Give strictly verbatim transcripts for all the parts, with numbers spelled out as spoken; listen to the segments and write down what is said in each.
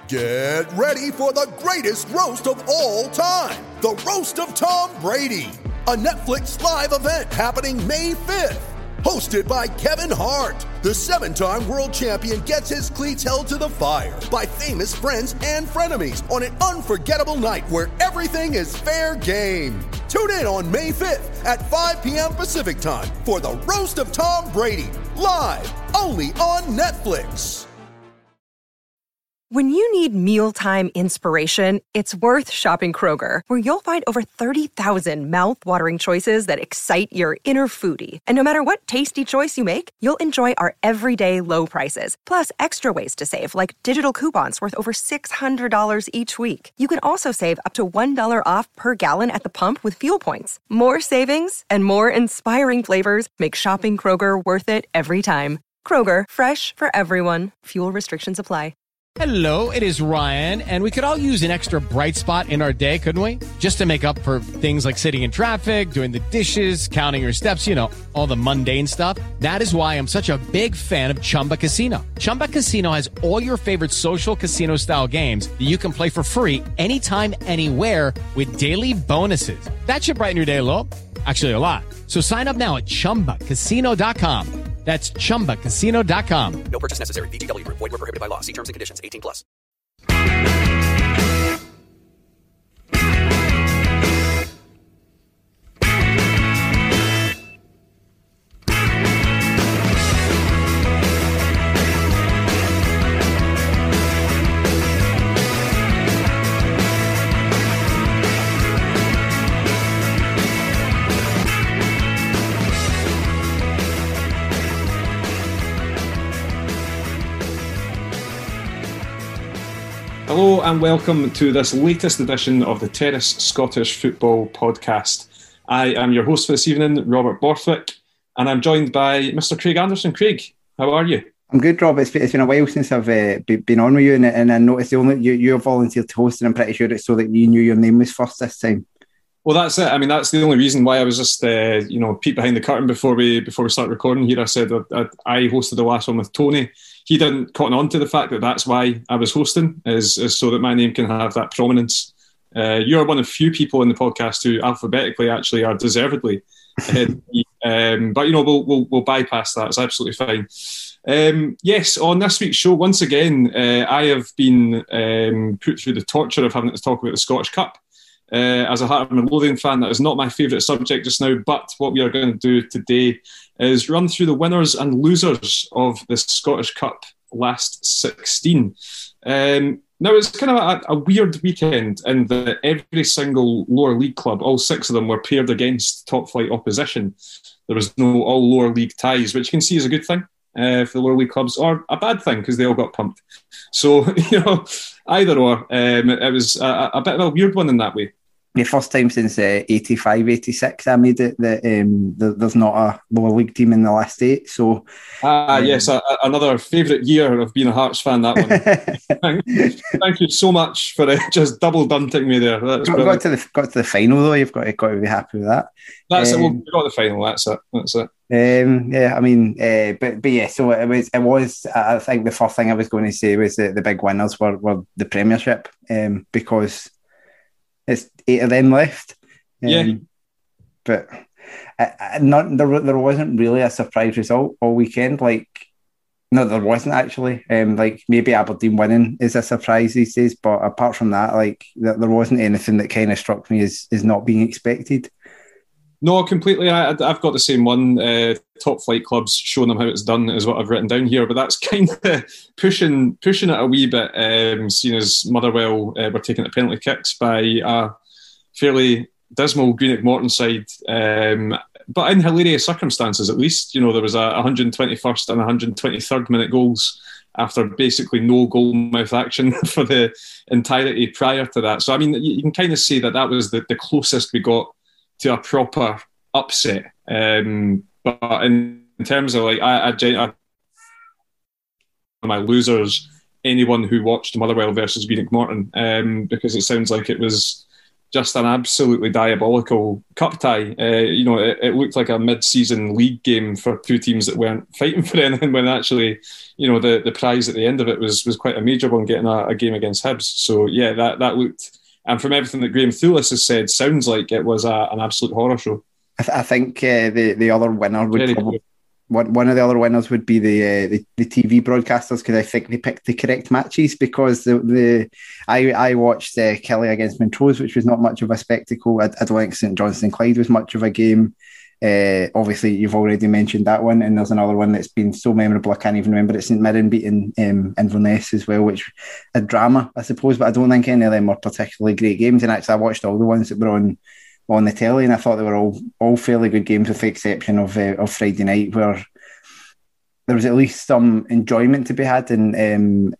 Get ready for the greatest roast of all time, the Roast of Tom Brady, a Netflix live event happening May fifth. Hosted by Kevin Hart, the seven-time world champion gets his cleats held to the fire by famous friends and frenemies on an unforgettable night where everything is fair game. Tune in on May fifth at five p.m. Pacific time for the Roast of Tom Brady, live only on Netflix. When you need mealtime inspiration, it's worth shopping Kroger, where you'll find over thirty thousand mouth-watering choices that excite your inner foodie. And no matter what tasty choice you make, you'll enjoy our everyday low prices, plus extra ways to save, like digital coupons worth over six hundred dollars each week. You can also save up to one dollar off per gallon at the pump with fuel points. More savings and more inspiring flavors make shopping Kroger worth it every time. Kroger, fresh for everyone. Fuel restrictions apply. Hello, it is Ryan, and we could all use an extra bright spot in our day, couldn't we? Just to make up for things like sitting in traffic, doing the dishes, counting your steps, you know, all the mundane stuff. That is why I'm such a big fan of Chumba Casino. Chumba Casino has all your favorite social casino-style games that you can play for free anytime, anywhere with daily bonuses. That should brighten your day a little. Actually, a lot. So sign up now at chumba casino dot com. That's chumba casino dot com. No purchase necessary. V G W Group. Void where prohibited by law. See terms and conditions. eighteen plus. Hello and welcome to this latest edition of the Terrace Scottish Football Podcast. I am your host for this evening, Robert Borthwick, and I'm joined by Mister Craig Anderson. Craig, how are you? I'm good, Rob. It's, it's been a while since I've uh, been on with you, and, and I noticed the only you you volunteered to host, and I'm pretty sure it's so that you knew your name was first this time. Well, that's it. I mean, that's the only reason why I was just, uh, you know, peek behind the curtain before we before we start recording here. I said that I, I hosted the last one with Tony. He didn't cotton on to the fact that that's why I was hosting, is, is so that my name can have that prominence. Uh, you're one of few people in the podcast who alphabetically actually are deservedly ahead of me. Um, but, you know, we'll, we'll, we'll bypass that. It's absolutely fine. Um, yes, on this week's show, once again, uh, I have been um, put through the torture of having to talk about the Scottish Cup. Uh, as a Heart of Midlothian fan, that is not my favourite subject just now, but what we are going to do today is run through the winners and losers of the Scottish Cup last sixteen. Um, now, it's kind of a, a weird weekend in that every single lower league club, all six of them, were paired against top-flight opposition. There was no all lower league ties, which you can see is a good thing uh, for the lower league clubs, or a bad thing because they all got pumped. So, you know, either or, um, it was a, a bit of a weird one in that way. The first time since uh, eighty-five, eighty-six I made it that um, the, there's not a lower league team in the last eight. So, ah, um, yes, a, a, another favourite year of being a Hearts fan, that one. thank, thank you so much for uh, just double dunting me there. That's got, got, to the, got to the final, though. You've got to, got to be happy with that. That's um, it. We got the final. That's it. That's it. Um, yeah, I mean, uh, but but yeah. So it was. It was. I think the first thing I was going to say was that the big winners were, were the Premiership, um, because it's eight of them left. Um, yeah. But I, I, not there. There wasn't really a surprise result all weekend. Like, no, there wasn't actually. Um, like maybe Aberdeen winning is a surprise these days, but apart from that, like there, there wasn't anything that kind of struck me as, as not being expected. No, completely. I, I've got the same one. Uh, top flight clubs showing them how it's done is what I've written down here. But that's kind of pushing pushing it a wee bit. Um, seeing as Motherwell uh, were taking the penalty kicks by a fairly dismal Greenock Morton side, um, but in hilarious circumstances at least. You know, there was a one hundred twenty-first and one hundred twenty-third minute goals after basically no goal mouth action for the entirety prior to that. So I mean, you, you can kind of say that that was the, the closest we got to a proper upset. Um, but in, in terms of like, I, I, I, my losers, anyone who watched Motherwell versus Greenock Morton, um, because it sounds like it was just an absolutely diabolical cup tie. Uh, you know, it, it looked like a mid-season league game for two teams that weren't fighting for anything, when actually, you know, the, the prize at the end of it was was quite a major one, getting a, a game against Hibs. So yeah, that that looked, and from everything that Graham Thulis has said, sounds like it was a, an absolute horror show. I, th- I think uh, the the other winner would Very probably. good. One, one of the other winners would be the uh, the, the T V broadcasters, because I think they picked the correct matches. Because the, the I I watched uh, Kelly against Montrose, which was not much of a spectacle. I, I don't think St Johnstone Clyde was much of a game. Uh, obviously, you've already mentioned that one, and there's another one that's been so memorable I can't even remember. It's St Mirren beating um, Inverness as well, which a drama, I suppose. But I don't think any of them were particularly great games. And actually, I watched all the ones that were on. on the telly, and I thought they were all all fairly good games, with the exception of uh, of Friday night, where there was at least some enjoyment to be had, and um,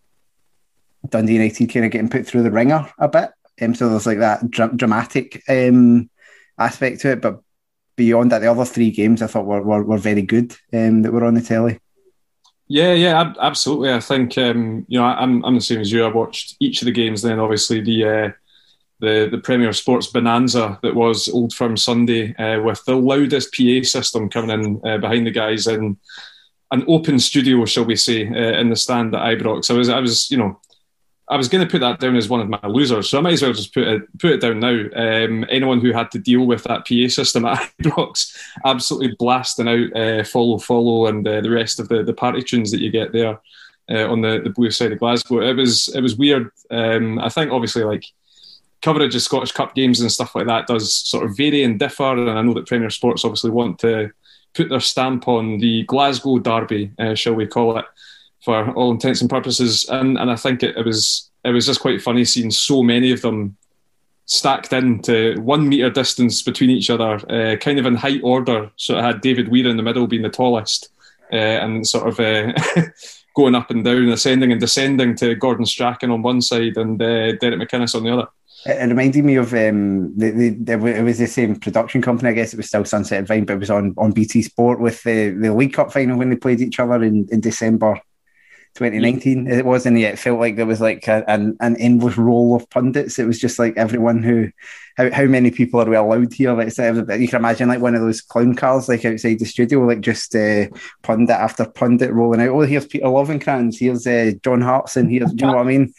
Dundee United kind of getting put through the ringer a bit. Um, so there's like that dra- dramatic um, aspect to it, but beyond that, the other three games I thought were were, were very good um, that were on the telly. Yeah, yeah, ab- absolutely. I think um, you know I'm I'm the same as you. I watched each of the games, then obviously the. Uh, The, the Premier Sports bonanza that was Old Firm Sunday, uh, with the loudest P A system coming in uh, behind the guys in an open studio, shall we say, uh, in the stand at Ibrox. I was, I was, you know, I was going to put that down as one of my losers, so I might as well just put it put it down now. Um, anyone who had to deal with that P A system at Ibrox, absolutely blasting out uh, "Follow, Follow" and uh, the rest of the, the party tunes that you get there uh, on the, the blue side of Glasgow. It was it was weird. Um, I think obviously like. Coverage of Scottish Cup games and stuff like that does sort of vary and differ, and I know that Premier Sports obviously want to put their stamp on the Glasgow derby, uh, shall we call it, for all intents and purposes. And and I think it, it was it was just quite funny seeing so many of them stacked into one metre distance between each other, uh, kind of in height order. So it had David Weir in the middle being the tallest, uh, and sort of uh, going up and down, ascending and descending to Gordon Strachan on one side and uh, Derek McInnes on the other. It reminded me of um, the, the, the it was the same production company. I guess it was still Sunset and Vine, but it was on, on B T Sport with the, the League Cup final when they played each other in, in December twenty nineteen. Yeah. It was, and yet it felt like there was like a, an an endless roll of pundits. It was just like everyone who, how, how many people are we allowed here? Like, you can imagine like one of those clown cars like outside the studio, like just uh, pundit after pundit rolling out. Oh, here's Peter Lovencrantz, here's uh, John Hartson, here's, do you know what I mean?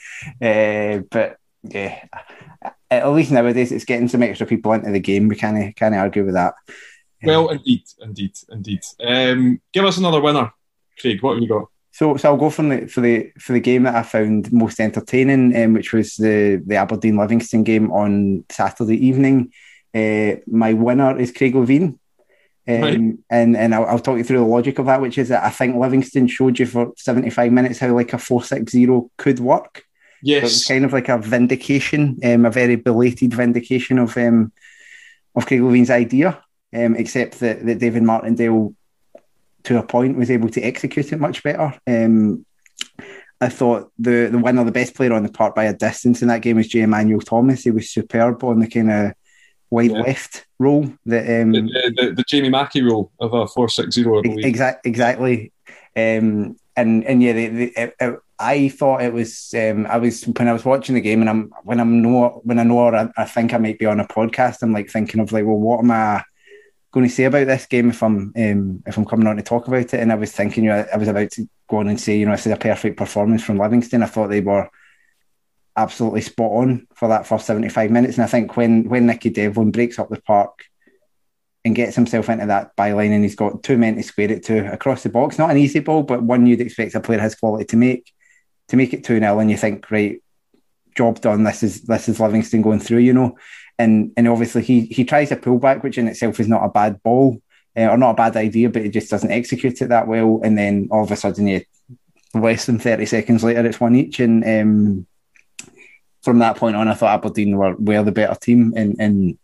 Uh, but yeah. At least nowadays, it's getting some extra people into the game. We can't can't argue with that. Well, indeed, indeed, indeed. Um, give us another winner, Craig. What have you got? So, so I'll go from the for the for the game that I found most entertaining, um, which was the the Aberdeen Livingston game on Saturday evening. Uh, my winner is Craig Levein. Um, right. And and I'll, I'll talk you through the logic of that, which is that I think Livingston showed you for seventy-five minutes how like a four six zero could work. Yes, so it was kind of like a vindication, um, a very belated vindication of um, of Craig Levein's idea, um, except that, that David Martindale, to a point, was able to execute it much better. Um, I thought the the winner, the best player on the park by a distance in that game was J. Emmanuel Thomas. He was superb on the kind of wide yeah. left role. That um, the, the, the Jamie Mackie role of a four six zero, I believe. Exact, exactly. Um, and and yeah, the, the, it, it, I thought it was. Um, I was when I was watching the game, and I'm when I'm know when I know or I, I think I might be on a podcast. I'm like thinking of like, well, what am I going to say about this game if I'm um, if I'm coming on to talk about it? And I was thinking, you know, I was about to go on and say, you know, this is a perfect performance from Livingston. I thought they were absolutely spot on for that first seventy-five minutes. And I think when when Nicky Devlin breaks up the park and gets himself into that byline, and he's got two men to square it to across the box, not an easy ball, but one you'd expect a player his quality to make. To make it two nil, and you think, right, job done. This is this is Livingston going through, you know, and and obviously he he tries a pullback, which in itself is not a bad ball uh, or not a bad idea, but he just doesn't execute it that well. And then all of a sudden, yeah, less than thirty seconds later, it's one each. And um, from that point on, I thought Aberdeen were were the better team and and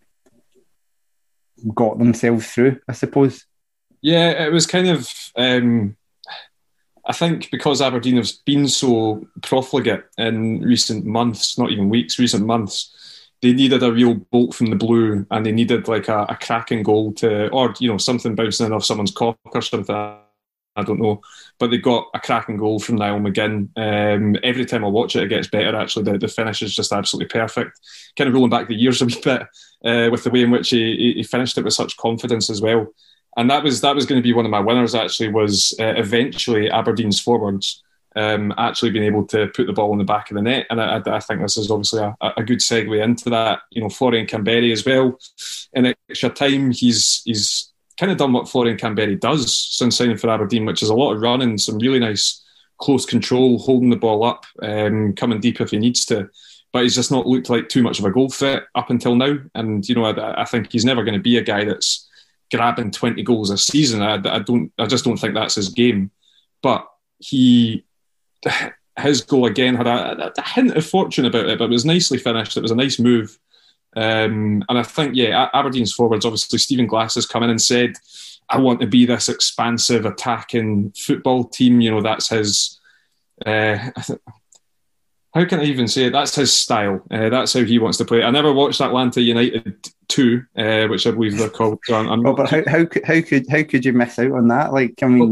got themselves through, I suppose. Yeah, it was kind of. Um... I think because Aberdeen have been so profligate in recent months, not even weeks, recent months, they needed a real bolt from the blue, and they needed like a, a cracking goal to, or you know, something bouncing in off someone's cock or something. I don't know. But they got a cracking goal from Niall McGinn. Um, every time I watch it, it gets better, actually. The, the finish is just absolutely perfect. Kind of rolling back the years a wee bit uh, with the way in which he, he finished it with such confidence as well. And that was that was going to be one of my winners, actually, was uh, eventually Aberdeen's forwards um, actually being able to put the ball in the back of the net. And I, I think this is obviously a, a good segue into that. You know, Florian Kamberi as well. In extra time, he's he's kind of done what Florian Kamberi does since signing for Aberdeen, which is a lot of running, some really nice close control, holding the ball up, um, coming deep if he needs to. But he's just not looked like too much of a goal threat up until now. And, you know, I, I think he's never going to be a guy that's grabbing twenty goals a season. I, I don't. I just don't think that's his game. But he, his goal again had a, a hint of fortune about it, but it was nicely finished. It was a nice move. Um, and I think, yeah, Aberdeen's forwards, obviously Stephen Glass has come in and said, I want to be this expansive, attacking football team. You know, that's his... Uh, how can I even say it? That's his style. Uh, that's how he wants to play. I never watched Atlanta United two, uh, which I believe they're called. So I'm, I'm oh, but how, how, could, how, could, how could you miss out on that? Like, I mean,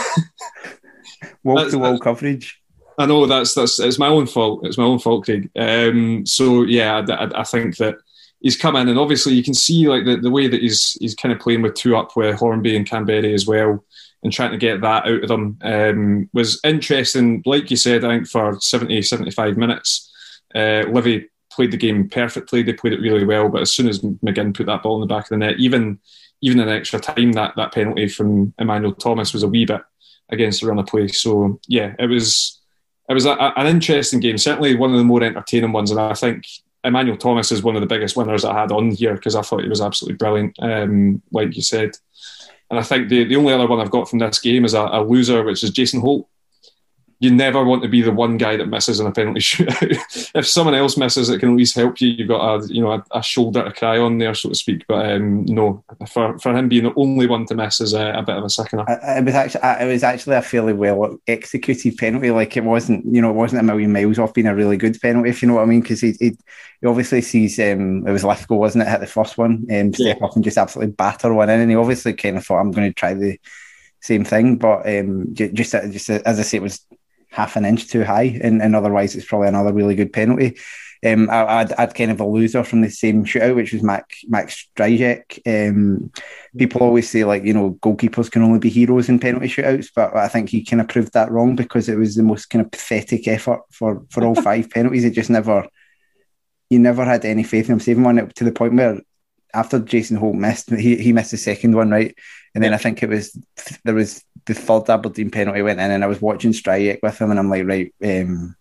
wall-to-wall coverage. I know that's that's it's my own fault. It's my own fault, Craig. Um, so yeah, I, I, I think that he's come in, and obviously you can see like the, the way that he's he's kind of playing with two up with Hornby and Kamberi as well, and trying to get that out of them um, was interesting. Like you said, I think for seventy, seventy-five minutes, uh, Livy played the game perfectly. They played it really well, but as soon as McGinn put that ball in the back of the net, even even in extra time, that that penalty from Emmanuel Thomas was a wee bit against the run of play. So yeah, it was. It was a, an interesting game, certainly one of the more entertaining ones, and I think Emmanuel Thomas is one of the biggest winners I had on here because I thought he was absolutely brilliant, um, like you said. And I think the, the only other one I've got from this game is a, a loser, which is Jason Holt. You never want to be the one guy that misses in a penalty shootout. If someone else misses, it can at least help you. You've got a you know a, a shoulder to cry on there, so to speak. But um, no, for for him being the only one to miss is a, a bit of a sickener. It was actually it was actually a fairly well executed penalty. Like it wasn't you know it wasn't a million miles off being a really good penalty, if you know what I mean. Because he, he he obviously sees um, it was Lithgow, wasn't it? Hit the first one, um, step yeah. up and just absolutely batter one in, and he obviously kind of thought I'm going to try the same thing, but um, just just as I say, it was half an inch too high, and, and otherwise it's probably another really good penalty. Um, I, I'd, I'd kind of a loser from the same shootout, which was Mac, Max Stryjek. Um, people always say, like, you know, goalkeepers can only be heroes in penalty shootouts, but I think he kind of proved that wrong because it was the most kind of pathetic effort for, for all five penalties. It just never, you never had any faith in him saving one, to the point where after Jason Holt missed, he, he missed the second one, right? And then I think it was, there was the third Aberdeen penalty went in, and I was watching Stryjek with him, and I'm like, right, um,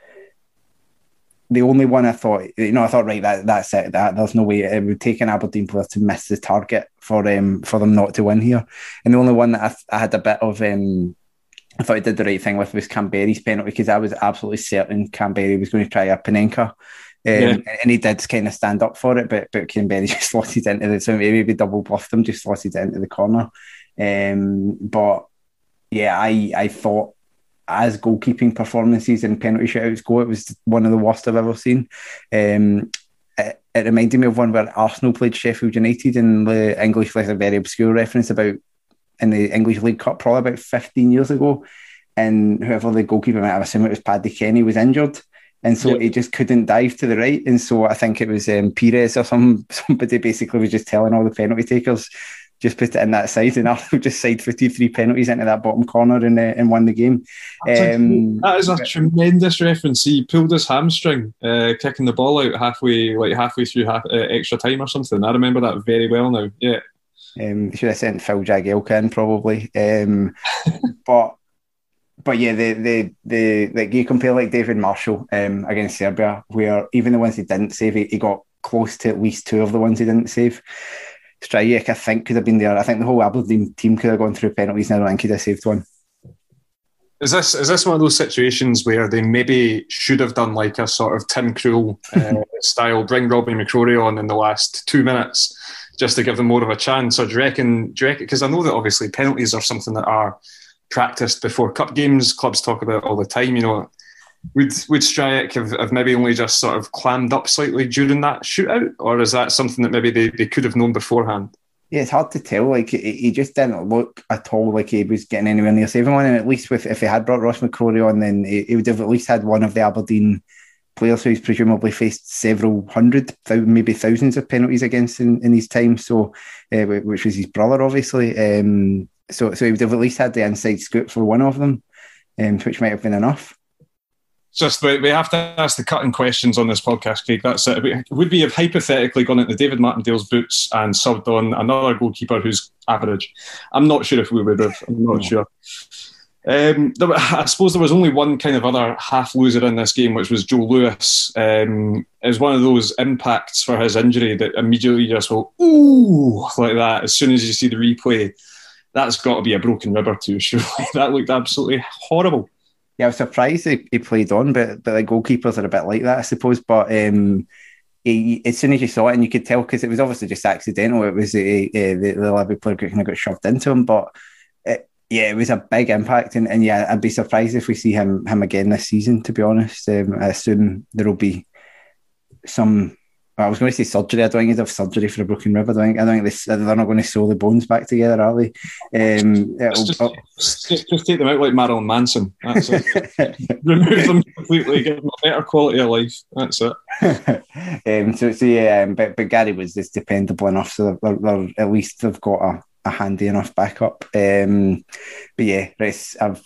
the only one I thought, you know, I thought, right, that that's it. That there's no way it would take an Aberdeen player to miss the target for um for them not to win here. And the only one that I, I had a bit of, um, I thought he did the right thing with was Kamberi's penalty, because I was absolutely certain Kamberi was going to try a Panenka. Um, yeah. And he did kind of stand up for it, but but Kamberi just slotted into the, so maybe double bluffed him, just slotted it into the corner. Um, but yeah, I I thought as goalkeeping performances and penalty shootouts go, it was one of the worst I've ever seen. Um, it, it reminded me of one where Arsenal played Sheffield United in the English, like a very obscure reference about in the English League Cup, probably about fifteen years ago. And whoever the goalkeeper, I assume it was Paddy Kenny, was injured. And so yep. he just couldn't dive to the right. And so I think it was um, Pires or some somebody basically was just telling all the penalty takers, just put it in that side, and Arsenal just side-footed three penalties into that bottom corner and, uh, and won the game. Um, that is a but, tremendous reference. He pulled his hamstring, uh, kicking the ball out halfway, like halfway through half, uh, extra time or something. I remember that very well now. Yeah, um, should have sent Phil Jagielka in probably. Um, but but yeah, the the the like you compare like David Marshall um, against Serbia, where even the ones he didn't save, he, he got close to at least two of the ones he didn't save. Stryjek, I think, could have been there. I think the whole Aberdeen team could have gone through penalties, and I don't think he'd have saved one. Is this is this one of those situations where they maybe should have done like a sort of Tim Krul uh, style, bring Robbie McCrory on in the last two minutes just to give them more of a chance? Or do you reckon, do you reckon, because I know that obviously penalties are something that are practiced before cup games, clubs talk about it all the time, you know, Would would Stryjek have, have maybe only just sort of clammed up slightly during that shootout, or is that something that maybe they, they could have known beforehand? Yeah, it's hard to tell. Like he, he just didn't look at all like he was getting anywhere near saving one. And at least with if he had brought Ross McCrory on, then he, he would have at least had one of the Aberdeen players who's presumably faced several hundred, maybe thousands of penalties against in, in his time. So, uh, which was his brother, obviously. Um, so, so he would have at least had the inside scoop for one of them, um, which might have been enough. Just we, we have to ask the cutting questions on this podcast, Craig. That's it. Would we have hypothetically gone into David Martindale's boots and subbed on another goalkeeper who's average? I'm not sure if we would have. I'm not no. sure. Um, there, I suppose there was only one kind of other half loser in this game, which was Joe Lewis. Um, it was one of those impacts for his injury that immediately just go, ooh, like that. As soon as you see the replay, that's got to be a broken rib or two, surely. That looked absolutely horrible. Yeah, I was surprised he, he played on, but but the goalkeepers are a bit like that, I suppose. But um, he, as soon as you saw it, and you could tell because it was obviously just accidental. It was uh, uh, the, the Levy player kind of got shoved into him, but it, yeah, it was a big impact. And, and yeah, I'd be surprised if we see him him again this season. To be honest, um, I assume there will be some. I was going to say surgery. I don't think he'd have surgery for a broken rib. I don't think, I don't think they, they're not going to sew the bones back together, are they? Um, just, just, just take them out like Marilyn Manson. That's it. Remove them completely, give them a better quality of life. That's it. um, so, so yeah, um, but, but Gary was just dependable enough, so they're, they're, at least they've got a, a handy enough backup. Um, but yeah, Rest, I've.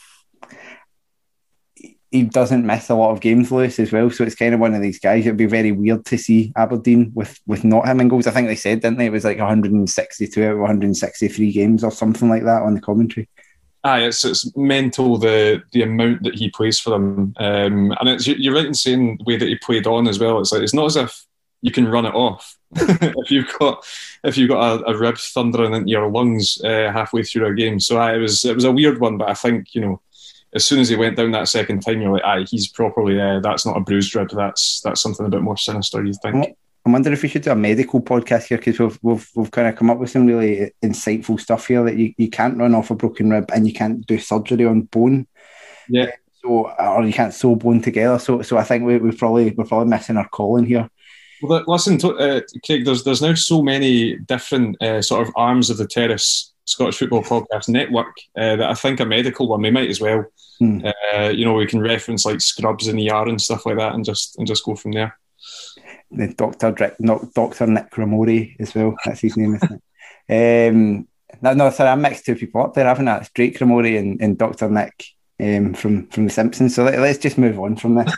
He doesn't miss a lot of games, Lewis, as well. So it's kind of one of these guys. It'd be very weird to see Aberdeen with, with not him in goals. I think they said, didn't they? It was like one hundred sixty-two out of one hundred sixty-three games or something like that on the commentary. Aye, it's it's mental the the amount that he plays for them, um, and it's you're right in saying the way that he played on as well. It's like it's not as if you can run it off if you've got if you've got a, a rib thundering into your lungs uh, halfway through a game. So aye, it was it was a weird one, but I think you know. As soon as he went down that second time, you're like, aye, he's properly, uh, that's not a bruised rib, that's that's something a bit more sinister, you think. I'm wondering if we should do a medical podcast here, because we've, we've, we've kind of come up with some really insightful stuff here that you, you can't run off a broken rib and you can't do surgery on bone. Yeah. So, or you can't sew bone together. So so I think we, we've probably, we're probably missing our calling here. Well, listen, to, uh, Craig, there's, there's now so many different uh, sort of arms of the Terrace Scottish Football Podcast Network uh, that I think a medical one, we might as well. Hmm. Uh, you know, we can reference like Scrubs and E R and stuff like that, and just and just go from there. The Doctor Doctor Nick Ramori as well. That's his name, isn't it? Um, no, no, sorry, I mixed two people up there, haven't I? It's Drake Ramori and, and Doctor Nick um, from from The Simpsons. So let, let's just move on from this.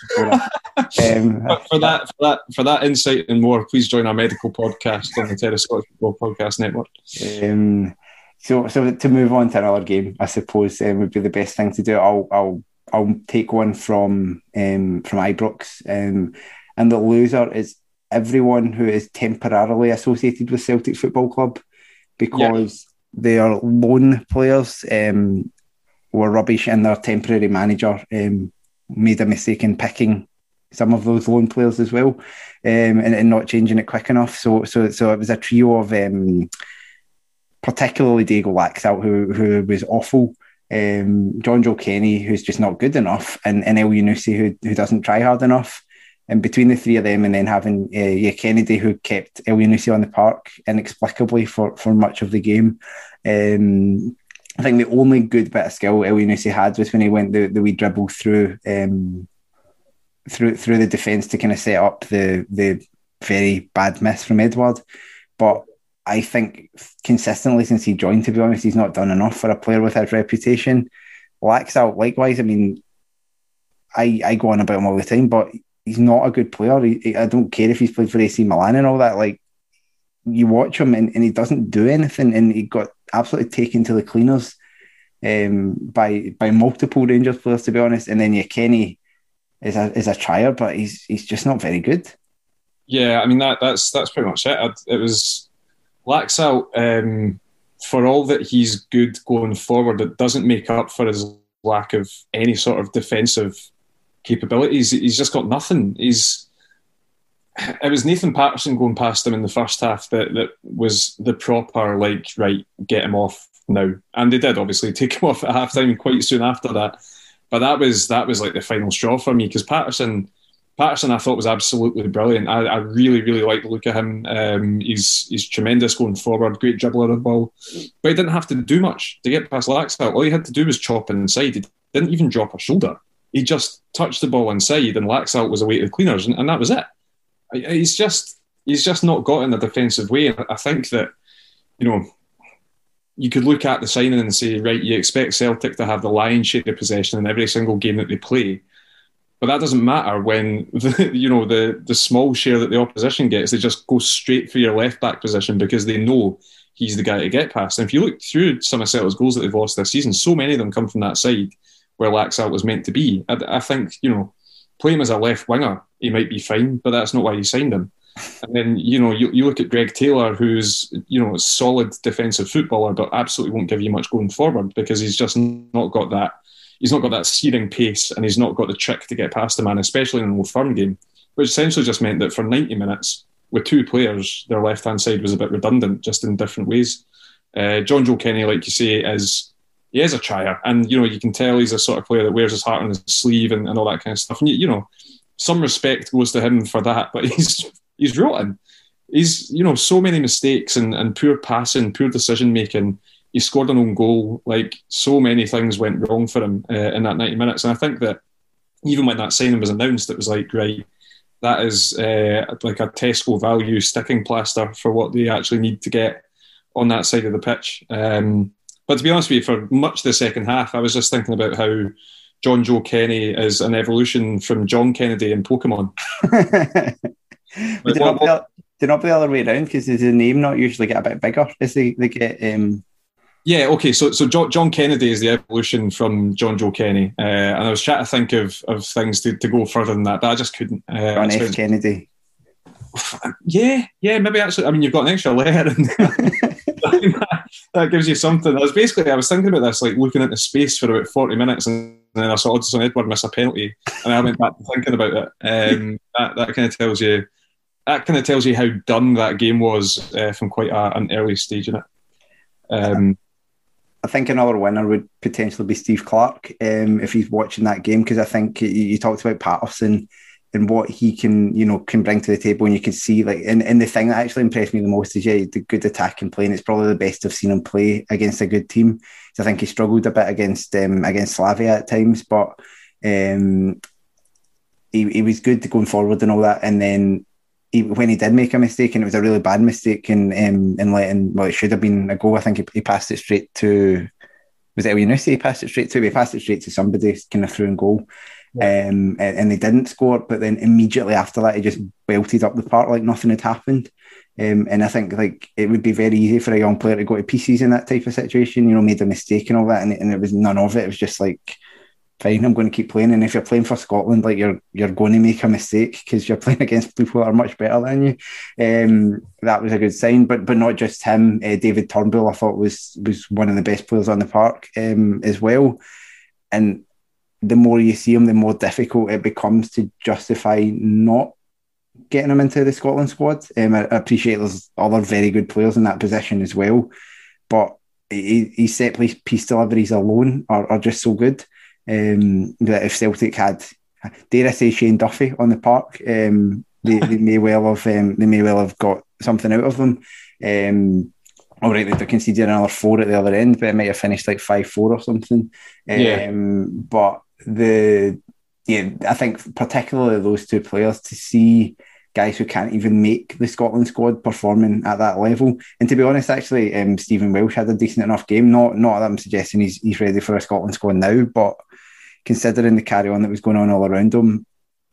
um, for that, for that, for that insight and more, please join our medical podcast on the Terrace Scottish Football Podcast Network. Um, So, so to move on to another game, I suppose um, would be the best thing to do. I'll, I'll, I'll take one from um, from Ibrox, um, and the loser is everyone who is temporarily associated with Celtic Football Club, because yeah. their loan players um, were rubbish, and their temporary manager um, made a mistake in picking some of those loan players as well, um, and, and not changing it quick enough. So, so, so it was a trio of. Um, particularly Diego Laxalt, who who was awful, um, John Joe Kenny, who's just not good enough, and, and El Yunusi, who who doesn't try hard enough. And between the three of them, and then having uh, yeah, Kennedy, who kept El Yunusi on the park inexplicably for, for much of the game. Um, I think the only good bit of skill El Yunusi had was when he went the, the wee dribble through um, through through the defence to kind of set up the the very bad miss from Edward. But I think consistently since he joined, to be honest, he's not done enough for a player with his reputation. Laxalt, likewise, I mean, I I go on about him all the time, but he's not a good player. He, I don't care if he's played for A C Milan and all that. Like, you watch him and, and he doesn't do anything, and he got absolutely taken to the cleaners um, by by multiple Rangers players, to be honest. And then yeah, Kenny is a is a trier, but he's he's just not very good. Yeah, I mean that that's that's pretty much it. I'd, it was. Laxalt, um, for all that he's good going forward, it doesn't make up for his lack of any sort of defensive capabilities. He's just got nothing. He's it was Nathan Patterson going past him in the first half that, that was the proper, like, right, get him off now. And they did obviously take him off at half time quite soon after that. But that was that was like the final straw for me, because Patterson, Patterson, I thought, was absolutely brilliant. I, I really, really like the look of him. Um, he's he's tremendous going forward, great dribbler of the ball. But he didn't have to do much to get past Laxalt. All he had to do was chop inside. He didn't even drop a shoulder. He just touched the ball inside, and Laxalt was away to the cleaners, and, and that was it. He's just he's just not got in a defensive way. I think that, you know, you could look at the signing and say, right, you expect Celtic to have the lion's share of possession in every single game that they play. But that doesn't matter when the, you know the the small share that the opposition gets, they just go straight for your left back position because they know he's the guy to get past. And if you look through some of Celtic's goals that they've lost this season, so many of them come from that side where Laxalt was meant to be. I, I think, you know, play him as a left winger, he might be fine, but that's not why you signed him. And then, you know, you, you look at Greg Taylor, who's, you know, a solid defensive footballer, but absolutely won't give you much going forward because he's just not got that. He's not got that searing pace, and he's not got the trick to get past the man, especially in an Old Firm game, which essentially just meant that for ninety minutes, with two players, their left-hand side was a bit redundant, just in different ways. Uh, John Joe Kenny, like you say, is he is a trier, and you know you can tell he's a sort of player that wears his heart on his sleeve and, and all that kind of stuff. And you, you know, some respect goes to him for that, but he's he's rotten. He's you know so many mistakes and, and poor passing, poor decision making. He scored an own goal. Like, so many things went wrong for him uh, in that ninety minutes. And I think that even when that signing was announced, it was like, right, that is uh, like a Tesco value sticking plaster for what they actually need to get on that side of the pitch. Um, but to be honest with you, for much of the second half, I was just thinking about how John Joe Kenny is an evolution from John Kennedy in Pokemon. Like, do, not the, do not be the other way around, because does the name not usually get a bit bigger as they, they get... Um... Yeah, okay, so so John, John Kennedy is the evolution from John Joe Kenny. Uh, and I was trying to think of, of things to, to go further than that, but I just couldn't. Uh, John F. Kennedy. Yeah, yeah, maybe actually, I mean, you've got an extra layer in there. that, that gives you something. I was basically, I was thinking about this, like looking into space for about forty minutes, and then I saw Odsonne Edouard miss a penalty, and I went back to thinking about it. Um, that that kind of tells you, that kind of tells you how done that game was uh, from quite a, an early stage in it. Um, I think another winner would potentially be Steve Clark um, if he's watching that game, because I think you, you talked about Patterson and what he can, you know, can bring to the table, and you can see, like, and, and the thing that actually impressed me the most is, yeah, the good attacking play, and it's probably the best I've seen him play against a good team. So I think he struggled a bit against um, against Slavia at times, but um, he, he was good going forward and all that, and then He, when he did make a mistake, and it was a really bad mistake, and um, and letting, well, it should have been a goal. I think he, he passed it straight to, was it Elyounoussi he passed it straight to? He passed it straight to somebody, kind of through and goal. Yeah. Um, and, and they didn't score, but then immediately after that, he just belted up the park like nothing had happened. Um, and I think, like, it would be very easy for a young player to go to pieces in that type of situation, you know, made a mistake and all that, and, and it was none of it. It was just like, fine, I'm going to keep playing. And if you're playing for Scotland, like, you're you're going to make a mistake because you're playing against people that are much better than you. Um, that was a good sign, but but not just him. Uh, David Turnbull, I thought, was was one of the best players on the park um, as well. And the more you see him, the more difficult it becomes to justify not getting him into the Scotland squad. Um, I, I appreciate there's other very good players in that position as well, but he, his set piece, piece deliveries alone are, are just so good. Um, that if Celtic had, dare I say, Shane Duffy on the park, um, they, they may well have um, they may well have got something out of them. Um, all right, they conceded another four at the other end, but it might have finished like five four or something. Um, yeah. But the yeah, I think particularly those two players, to see guys who can't even make the Scotland squad performing at that level. And to be honest, actually, um, Stephen Welsh had a decent enough game. Not not that I'm suggesting he's he's ready for a Scotland squad now, but considering the carry on that was going on all around him,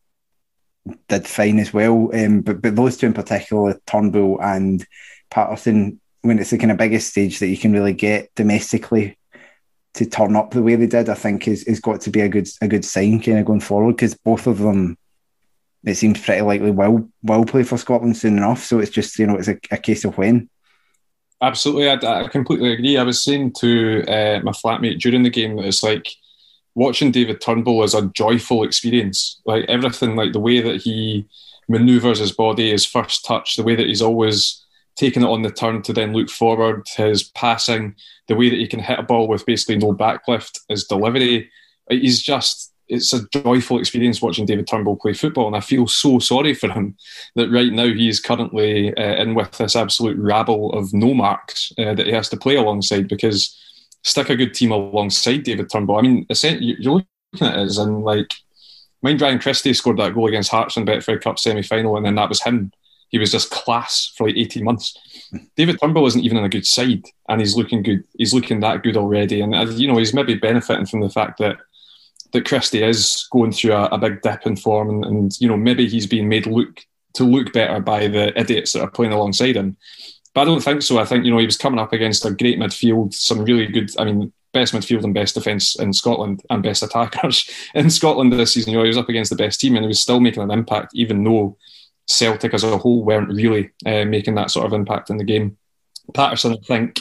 did fine as well. Um, but but those two in particular, Turnbull and Patterson, when it's the kind of biggest stage that you can really get domestically to turn up the way they did, I think is is got to be a good a good sign kind of going forward, because both of them, it seems pretty likely will will play for Scotland soon enough. So it's just, you know, it's a, a case of when. Absolutely, I, I completely agree. I was saying to uh, my flatmate during the game that it's like watching David Turnbull is a joyful experience. Like everything, like the way that he manoeuvres his body, his first touch, the way that he's always taking it on the turn to then look forward, his passing, the way that he can hit a ball with basically no backlift, his delivery. He's just it's a joyful experience watching David Turnbull play football, and I feel so sorry for him that right now he is currently uh, in with this absolute rabble of no marks uh, that he has to play alongside, because stick a good team alongside David Turnbull. I mean, you're looking at it as in, like, mind Ryan Christie scored that goal against Hearts in Betfred Cup semi-final, and then that was him. He was just class for like eighteen months. David Turnbull isn't even in a good side, and he's looking good. He's looking that good already, and uh, you know, he's maybe benefiting from the fact that that Christie is going through a, a big dip in form, and, and you know, maybe he's being made look to look better by the idiots that are playing alongside him. But I don't think so. I think, you know, he was coming up against a great midfield, some really good, I mean, best midfield and best defence in Scotland, and best attackers in Scotland this season. You know, he was up against the best team, and he was still making an impact, even though Celtic as a whole weren't really uh, making that sort of impact in the game. Patterson, I think,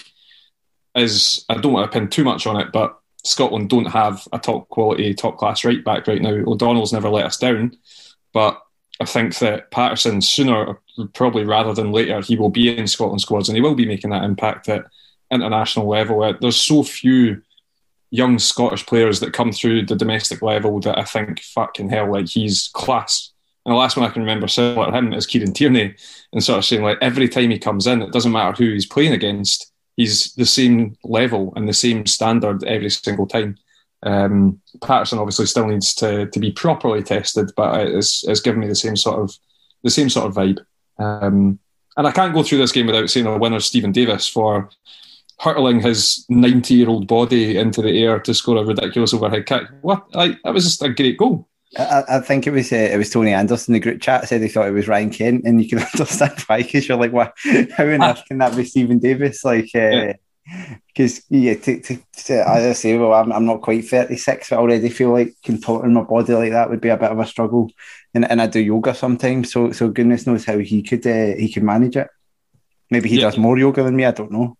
is, I don't want to pin too much on it, but Scotland don't have a top quality, top class right back right now. O'Donnell's never let us down, but I think that Patterson, sooner, probably rather than later, he will be in Scotland squads, and he will be making that impact at international level. There's so few young Scottish players that come through the domestic level that I think, fucking hell, like, he's class. And the last one I can remember similar to him is Kieran Tierney, and sort of saying, like, every time he comes in, it doesn't matter who he's playing against, he's the same level and the same standard every single time. Um, Patterson obviously still needs to to be properly tested, but it's, it's given me the same sort of the same sort of vibe. Um, and I can't go through this game without saying a winner, Stephen Davis, for hurtling his ninety-year-old body into the air to score a ridiculous overhead kick. What? Like, that was just a great goal. I, I think it was uh, it was Tony Anderson. The group chat said he thought it was Ryan Kent, and you can understand why, because you're like, what? How on earth can that be Stephen Davis? Like, because uh, yeah, to, to, to, as I say, well, I'm I'm not quite thirty-six, but I already feel like contorting my body like that would be a bit of a struggle. And and I do yoga sometimes, so so goodness knows how he could uh, he could manage it. Maybe he yeah. does more yoga than me. I don't know.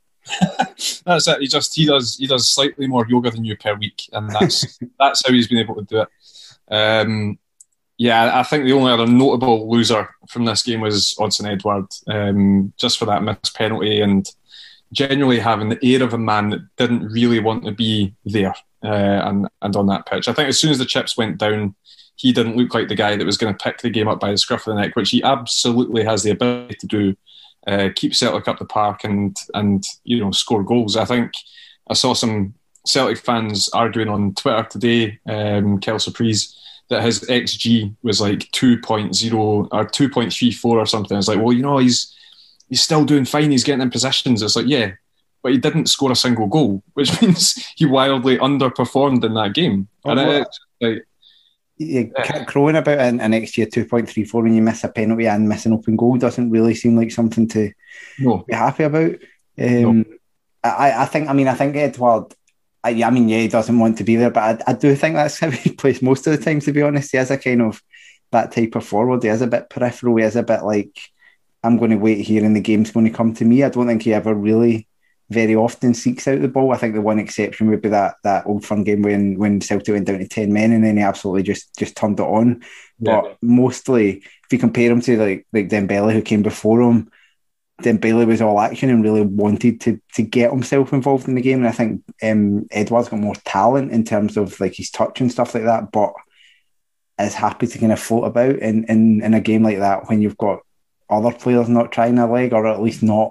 That's it. He just he does he does slightly more yoga than you per week, and that's that's how he's been able to do it. Um, yeah, I think the only other notable loser from this game was Odsonne Edouard, um, just for that missed penalty and genuinely having the air of a man that didn't really want to be there uh, and, and on that pitch. I think as soon as the chips went down, he didn't look like the guy that was going to pick the game up by the scruff of the neck, which he absolutely has the ability to do, uh, keep Celtic up the park and, and you know, score goals. I think I saw some Celtic fans arguing on Twitter today, um, Kel Surprise, that his X G was like two point oh or two point three four or something. It's like, well, you know, he's he's still doing fine. He's getting in positions. It's like, yeah, but he didn't score a single goal, which means he wildly underperformed in that game. And well, it's like, you yeah. crowing about an, an X G of two point three four when you miss a penalty and miss an open goal doesn't really seem like something to no. be happy about. Um, no. I, I think, I mean, I think Edouard, I, I mean, yeah, he doesn't want to be there, but I, I do think that's how he plays most of the time, to be honest. He is a kind of that type of forward. He is a bit peripheral. He is a bit like, I'm going to wait here and the game's going to come to me. I don't think he ever really very often seeks out the ball. I think the one exception would be that that Old Firm game when, when Celtic went down to ten men and then he absolutely just, just turned it on. Yeah. But mostly, if you compare him to like, like Dembele, who came before him, Dembele was all action and really wanted to to get himself involved in the game. And I think um, Edouard's got more talent in terms of like his touch and stuff like that, but is happy to kind of float about in, in, in a game like that when you've got other players not trying a leg, or at least not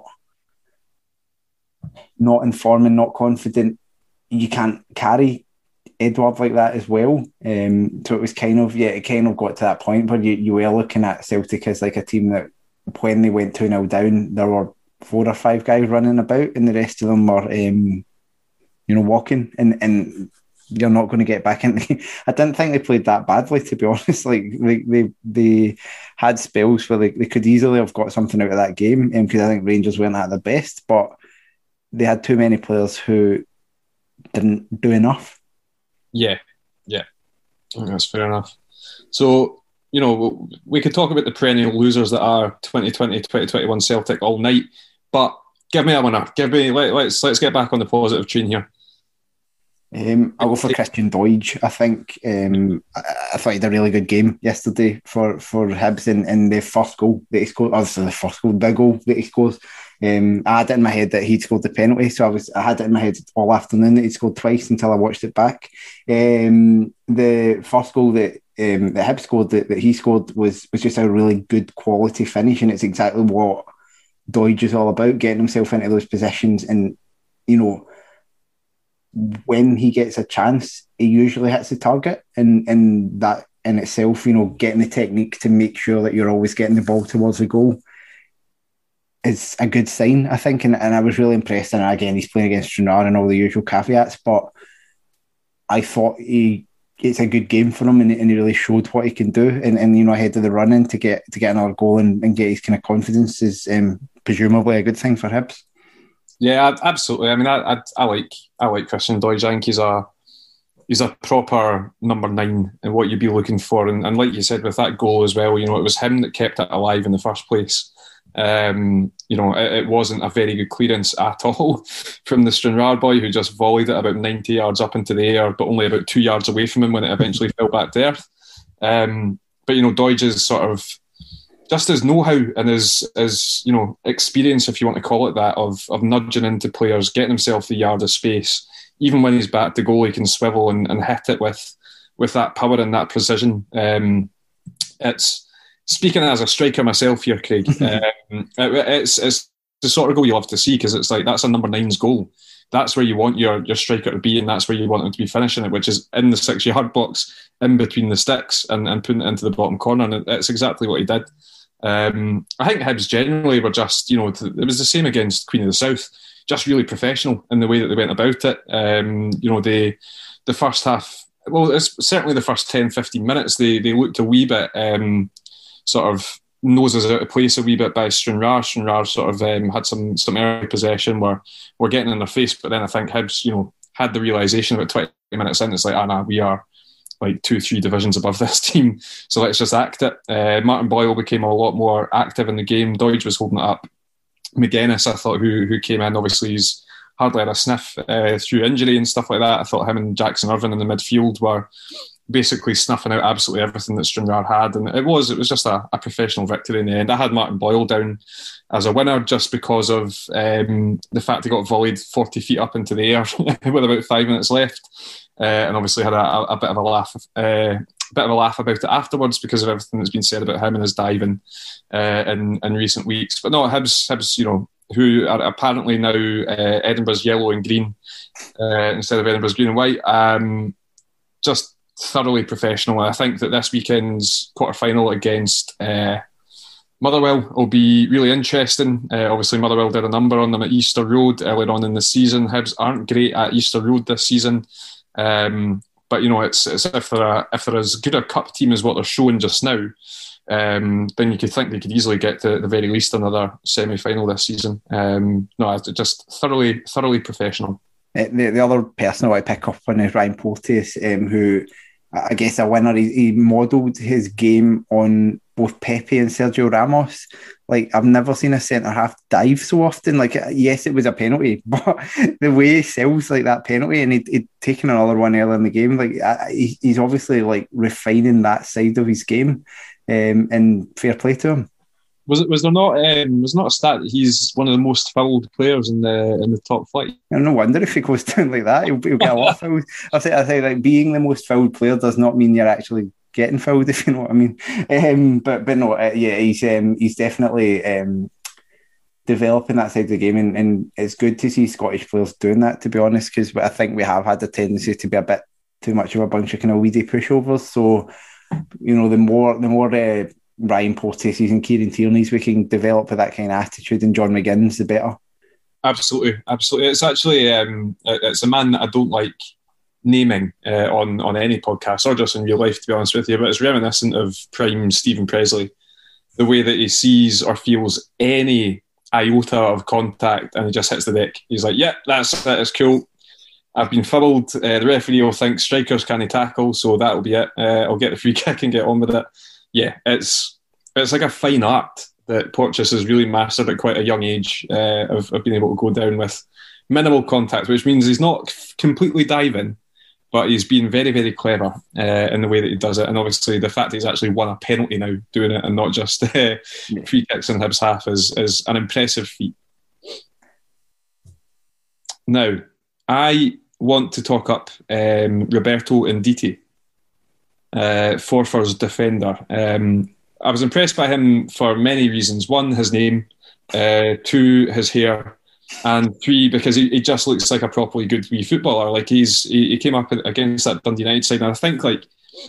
not in form and not confident. You can't carry Edouard like that as well. Um, so it was kind of, yeah, it kind of got to that point where you, you were looking at Celtic as like a team that when they went two nil down, there were four or five guys running about and the rest of them were, um, you know, walking. And, and you're not going to get back in. I didn't think they played that badly, to be honest. Like they they, they had spells where they, they could easily have got something out of that game because um, I think Rangers weren't at their best, but they had too many players who didn't do enough. Yeah, yeah. I think that's fair enough. So, you know, we could talk about the perennial losers that are twenty twenty, twenty twenty-one Celtic all night, but give me a winner. Give me, let, let's let's get back on the positive train here. Um, I'll go for Christian Doidge. I think um, I, I thought he had a really good game yesterday for, for Hibs, and, and the first goal that he scored, obviously the first goal, the goal that he scores, Um, I had it in my head that he'd scored the penalty, so I was I had it in my head all afternoon that he'd scored twice until I watched it back. Um, the first goal that um, that Hibs scored, that, that he scored, was was just a really good quality finish, and it's exactly what Doidge is all about, getting himself into those positions. And, you know, when he gets a chance, he usually hits the target, and, and that in itself, you know, getting the technique to make sure that you're always getting the ball towards the goal is a good sign, I think. And, and I was really impressed. And again, he's playing against Stranraer and all the usual caveats, but I thought he it's a good game for him, and, and he really showed what he can do. And, and you know, ahead of the run in to get to get another goal and, and get his kind of confidence is um, presumably a good thing for Hibs. Yeah, absolutely. I mean, I I, I like I like Christian Doidge. I think he's a he's a proper number nine and what you'd be looking for. And, and like you said, with that goal as well, you know, it was him that kept it alive in the first place. Um, you know, it, it wasn't a very good clearance at all from the Stranraer boy, who just volleyed it about ninety yards up into the air, but only about two yards away from him when it eventually fell back to earth. Um, but, you know, Doidge's sort of, just his know-how and his, his, you know, experience, if you want to call it that, of of nudging into players, getting himself the yard of space. Even when he's back to goal, he can swivel and, and hit it with with that power and that precision. Um, it's speaking as a striker myself here, Craig. um, it, it's it's the sort of goal you love to see, because it's like that's a number nine's goal. That's where you want your your striker to be, and that's where you want him to be finishing it, which is in the six yard box, in between the sticks, and, and putting it into the bottom corner. And it's exactly what he did. Um, I think Hibs generally were just, you know, it was the same against Queen of the South, just really professional in the way that they went about it. Um, you know, they, the first half, well, it's certainly the first ten, fifteen minutes, they they looked a wee bit um, sort of noses out of place a wee bit by Stranraer. Stranraer sort of um, had some some early possession where we're getting in their face, but then I think Hibs, you know, had the realisation about twenty minutes in, it's like, ah, nah, we are like two, three divisions above this team, so let's just act it. Uh, Martin Boyle became a lot more active in the game. Doidge was holding it up. McGuinness, I thought, who who came in, obviously he's hardly had a sniff uh, through injury and stuff like that. I thought him and Jackson Irvine in the midfield were basically snuffing out absolutely everything that Stranraer had, and it was it was just a, a professional victory in the end. I had Martin Boyle down as a winner just because of um, the fact he got volleyed forty feet up into the air with about five minutes left, uh, and obviously had a, a, a bit of a laugh, uh, bit of a laugh about it afterwards because of everything that's been said about him and his diving uh, in in recent weeks. But no, Hibs, Hibs, you know, who are apparently now uh, Edinburgh's yellow and green uh, instead of Edinburgh's green and white. Um, just thoroughly professional. I think that this weekend's quarter-final against uh, Motherwell will be really interesting. Uh, obviously, Motherwell did a number on them at Easter Road earlier on in the season. Hibs aren't great at Easter Road this season. Um, but, you know, it's, it's if they're a, if they're as good a cup team as what they're showing just now, um, then you could think they could easily get to, at the very least, another semi-final this season. Um, no, it's just thoroughly, thoroughly professional. Uh, the, the other person I want to pick up on is Ryan Porteous, um, who, I guess, a winner. He, he modelled his game on both Pepe and Sergio Ramos. Like, I've never seen a centre-half dive so often. Like, yes, it was a penalty, but the way he sells, like, that penalty, and he'd, he'd taken another one earlier in the game, like, he, he's obviously, like, refining that side of his game, um, and fair play to him. Was it? Was there not? Um, was not a stat that he's one of the most fouled players in the in the top flight? No wonder if he goes down like that, he'll, he'll get a lot of fouls. I say, I say, like, being the most fouled player does not mean you're actually getting fouled, if you know what I mean. Um, but but no, uh, yeah, he's um, he's definitely um, developing that side of the game, and, and it's good to see Scottish players doing that, to be honest, because I think we have had a tendency to be a bit too much of a bunch of kind of weedy pushovers. So, you know, the more the more. Uh, Ryan Porteous and Kieran Tierney's we can develop with that kind of attitude, and John McGinn's the better. Absolutely, absolutely. It's actually um, it's a man that I don't like naming uh, on on any podcast or just in real life, to be honest with you. But it's reminiscent of prime Stephen Presley, the way that he sees or feels any iota of contact and he just hits the deck. He's like, "Yeah, that's that is cool. I've been fouled. Uh, the referee will think strikers can't tackle, so that'll be it. Uh, I'll get the free kick and get on with it." Yeah, it's it's like a fine art that Porteous has really mastered at quite a young age uh, of, of being able to go down with minimal contact, which means he's not completely diving, but he's been very, very clever uh, in the way that he does it. And obviously the fact that he's actually won a penalty now doing it and not just uh, free kicks in Hibs half is, is an impressive feat. Now, I want to talk up um, Roberto Ndidi, uh, Forfar's defender. Um, I was impressed by him for many reasons. One, his name. Uh, two, his hair. And three, because he, he just looks like a properly good wee footballer. Like he's he, he came up against that Dundee United side, and I think, like,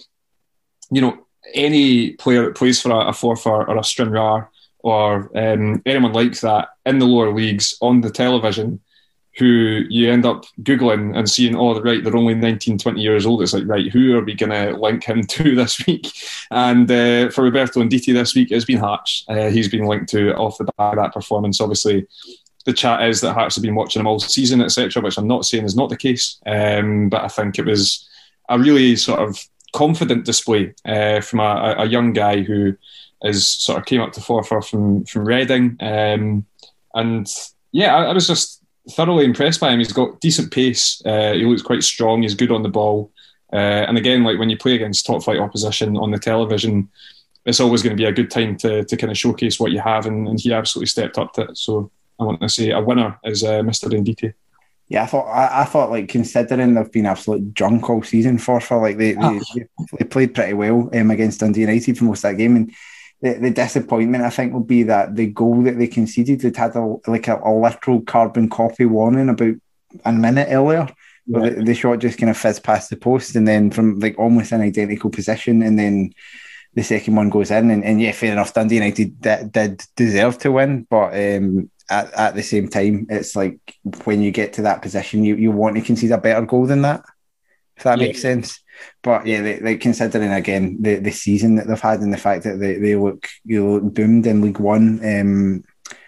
you know, any player that plays for a, a Forfar or a Stranraer or um, anyone like that in the lower leagues on the television, who you end up Googling and seeing, oh, right, they're only nineteen, twenty years old. It's like, right, who are we going to link him to this week? And uh, for Roberto Ndidi this week, it's been Hearts. Uh, he's been linked to off the back of that performance. Obviously, the chat is that Hearts have been watching him all season, et cetera, which I'm not saying is not the case. Um, but I think it was a really sort of confident display uh, from a, a young guy who is sort of came up to Forfar from, from Reading. Um, and yeah, I, I was just thoroughly impressed by him. He's got decent pace. Uh, he looks quite strong. He's good on the ball. Uh, and again, like when you play against top flight opposition on the television, it's always going to be a good time to to kind of showcase what you have. And, and he absolutely stepped up to it. So I want to say a winner is uh, Mister Ndidi. Yeah, I thought I, I thought like considering they've been absolute drunk all season for for like they oh. they, they played pretty well um, against Dundee United for most of that game, and the, the disappointment I think will be that the goal that they conceded, it had a, like a, a literal carbon copy warning about a minute earlier, where right. the, the shot just kind of fizzed past the post, and then from like almost an identical position, and then the second one goes in, and, and yeah, fair enough, Dundee United did, did deserve to win, but um, at, at the same time, it's like when you get to that position, you, you want to concede a better goal than that, if that yeah. makes sense. But yeah, they, they, considering again the, the season that they've had and the fact that they, they look you look doomed in League One, um,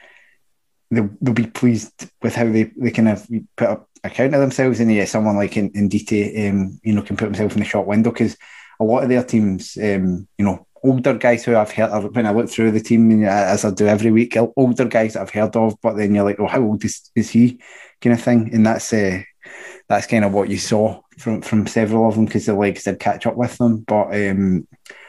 they'll, they'll be pleased with how they, they kind of put up account of themselves. And yeah, someone like Ndidi, um, you know, can put himself in the shot window, because a lot of their teams, um, you know, older guys who I've heard of, when I look through the team, as I do every week, older guys that I've heard of, but then you're like, oh, how old is, is he, kind of thing. And that's uh, that's kind of what you saw from, from several of them, because the legs did catch up with them. But um,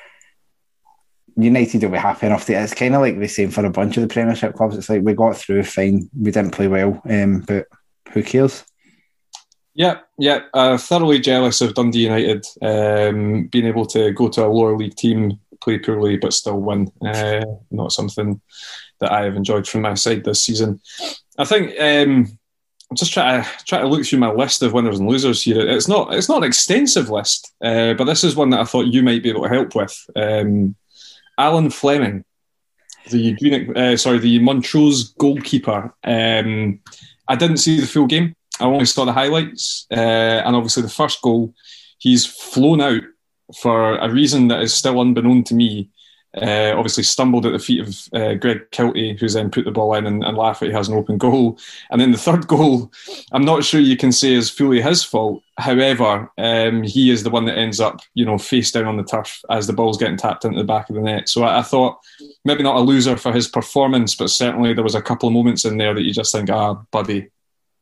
United will be happy enough to, it's kind of like the same for a bunch of the Premiership clubs. It's like, we got through, fine, we didn't play well, um, but who cares? Yeah, yeah. Uh, thoroughly jealous of Dundee United um, being able to go to a lower league team, play poorly, but still win. Uh, not something that I have enjoyed from my side this season. I think um, I'm just trying to try to look through my list of winners and losers here. It's not it's not an extensive list, uh, but this is one that I thought you might be able to help with. Um, Alan Fleming, the Green, uh, sorry, the Montrose goalkeeper. Um, I didn't see the full game. I only saw the highlights, uh, and obviously the first goal, he's flown out for a reason that is still unbeknown to me. Uh, obviously stumbled at the feet of uh, Greg Kiltie, who's then put the ball in and, and laughed at he has an open goal. And then the third goal, I'm not sure you can say is fully his fault. However, um, he is the one that ends up, you know, face down on the turf as the ball's getting tapped into the back of the net. So I, I thought maybe not a loser for his performance, but certainly there was a couple of moments in there that you just think, ah, buddy.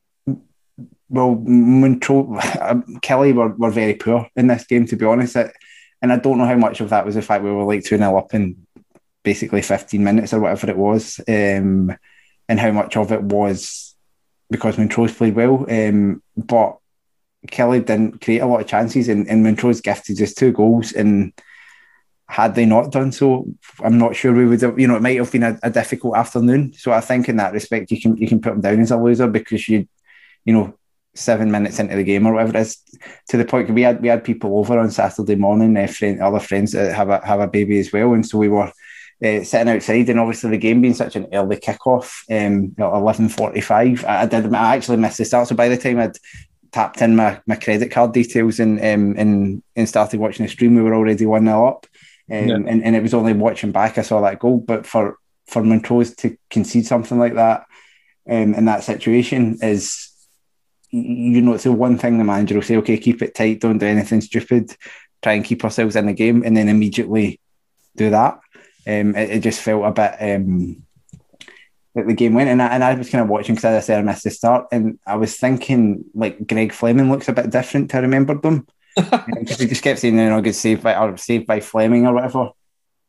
Well, Montrose, Kelly were, were very poor in this game, to be honest. It, and I don't know how much of that was the fact we were like two nil up in basically fifteen minutes or whatever it was, um, and how much of it was because Montrose played well. Um, but Kelly didn't create a lot of chances, and, and Montrose gifted just two goals. And had they not done so, I'm not sure we would have, you know, it might have been a, a difficult afternoon. So I think in that respect, you can you can put him down as a loser, because you, you know, seven minutes into the game or whatever it is, to the point we had we had people over on Saturday morning, uh, friend, other friends that have a have a baby as well, and so we were uh, sitting outside, and obviously the game being such an early kickoff, um, eleven forty-five, I, I did I actually missed the start. So by the time I'd tapped in my, my credit card details and um, and and started watching the stream, we were already one nil up, um, yeah. and and it was only watching back I saw that goal. But for for Montrose to concede something like that, um, in that situation is, you know, it's the one thing the manager will say, okay, keep it tight, don't do anything stupid, try and keep ourselves in the game, and then immediately do that. Um, it, it just felt a bit um, that the game went, and I, and I was kind of watching, because as I said, I missed the start, and I was thinking, like, Greg Fleming looks a bit different to I remembered them, because he just kept saying, you know, good save by, or saved by Fleming or whatever.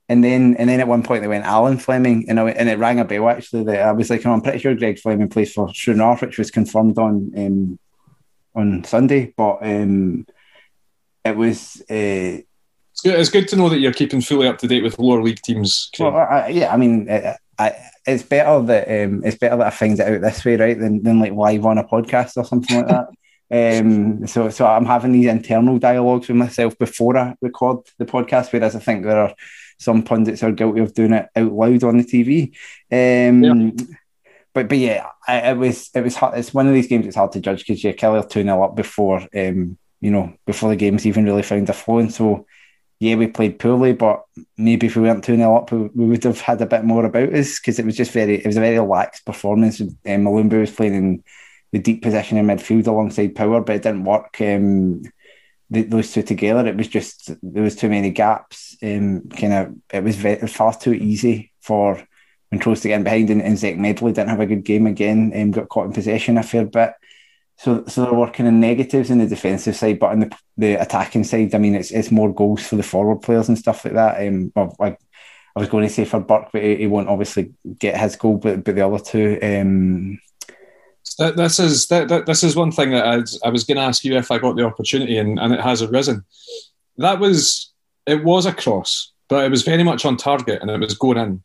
And then, and then at one point they went Alan Fleming, and, I went, and it rang a bell actually. That I was like, oh, I'm pretty sure Greg Fleming plays for Shrewsbury North, which was confirmed on um, on Sunday. But um, it was. Uh, it's good. It's good to know that you're keeping fully up to date with lower league teams. Well, I, yeah, I mean, I, I, it's better that um, it's better that I find it out this way, right, than than like live on a podcast or something like that. Um, so, so I'm having these internal dialogues with myself before I record the podcast, whereas I think there are some pundits are guilty of doing it out loud on the T V. Um, yeah. But, but yeah, I, it was it was hard. It's one of these games. It's hard to judge because yeah, Killie are two nil up before um, you know, before the game's even really found a flow. And so yeah, we played poorly, but maybe if we weren't two nil up, we, we would have had a bit more about us because it was just very, it was a very lax performance. Um, Malumbu was playing in the deep position in midfield alongside Power, but it didn't work. Um, the, those two together, it was just there was too many gaps. Um, kind of, it was very, far too easy for Montrose to get in behind, and, and Zach Medley didn't have a good game again. Um, got caught in possession a fair bit. So, so there were kind of negatives in the defensive side, but on the the attacking side, I mean, it's it's more goals for the forward players and stuff like that. Um, well, I, I was going to say for Burke, but he, he won't obviously get his goal, but but the other two. Um, That, this is that, that, this is one thing that I, I was going to ask you if I got the opportunity, and, and it has arisen. That was it was a cross, but it was very much on target, and it was going in.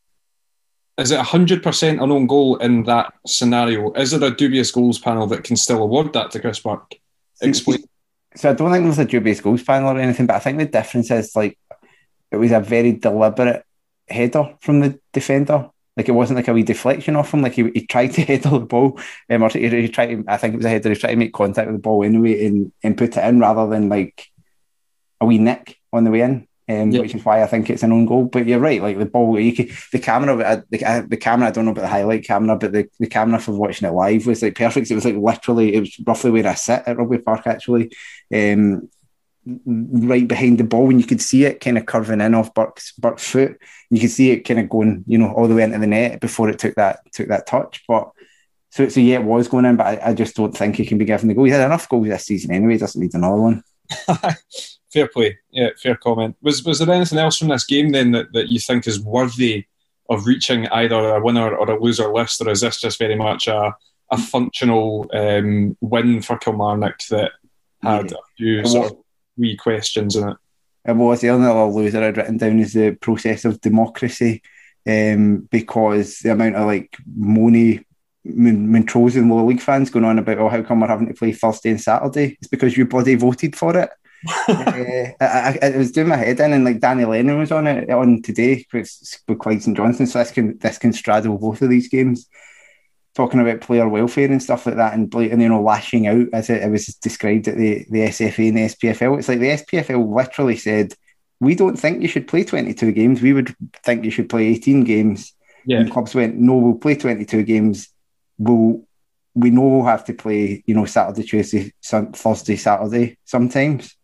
Is it a hundred percent an own goal in that scenario? Is there a dubious goals panel that can still award that to Chris Burke? Explain. So I don't think there's a dubious goals panel or anything, but I think the difference is like it was a very deliberate header from the defender. Like it wasn't like a wee deflection off him. Like he, he tried to header the ball, um, or he, he tried. To, I think it was a header. He tried to make contact with the ball anyway and, and put it in rather than like a wee nick on the way in, um, yep. Which is why I think it's an own goal. But you're right. Like the ball, you could, the camera, the, the camera. I don't know about the highlight camera, but the, the camera for watching it live was like perfect. It was like literally, it was roughly where I sit at Rugby Park actually. Um, right behind the ball, and you could see it kind of curving in off Burke's Burke's foot. And you could see it kind of going, you know, all the way into the net before it took that took that touch. But so so yeah, it was going in, but I, I just don't think he can be given the goal. He had enough goals this season anyway. He doesn't need another one. Fair play, yeah, fair comment. Was was there anything else from this game then that, that you think is worthy of reaching either a winner or a loser list, or is this just very much a a functional um, win for Kilmarnock that had yeah. a few sort of wee questions in it? It was. The only other loser I'd written down is the process of democracy, um, because the amount of like moany Montrose and lower league fans going on about, oh, how come we're having to play Thursday and Saturday? It's because you bloody voted for it. uh, I, I, it was doing my head in, and like Danny Lennon was on it on today with, with Clyde Saint Johnson, so this can this can straddle both of these games, talking about player welfare and stuff like that, and, and you know, lashing out as it, it was described at the, the S F A and the S P F L. It's like the S P F L literally said, we don't think you should play twenty-two games. We would think you should play eighteen games. Yeah. And clubs went, no, we'll play twenty-two games. We'll, we know we'll have to play, you know, Saturday, Tuesday, sun, Thursday, Saturday sometimes.